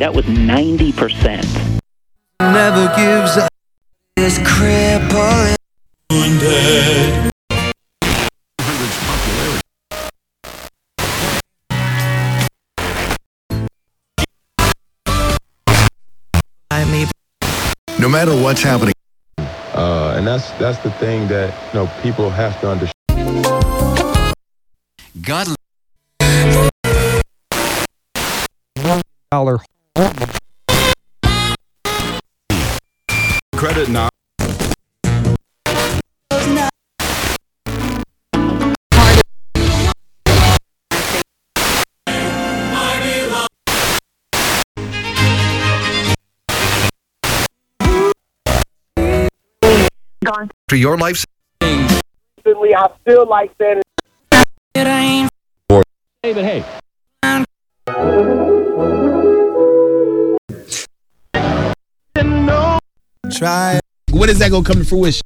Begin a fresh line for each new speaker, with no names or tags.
That was 90%.
Never gives up. Is crippling.
No matter what's happening.
And that's the thing that people have to understand.
God.
Dollar.
Credit not.
Gone. To your life.
I feel like that.
It ain't.
Hey, but hey.
Try.
When is that gonna come to fruition?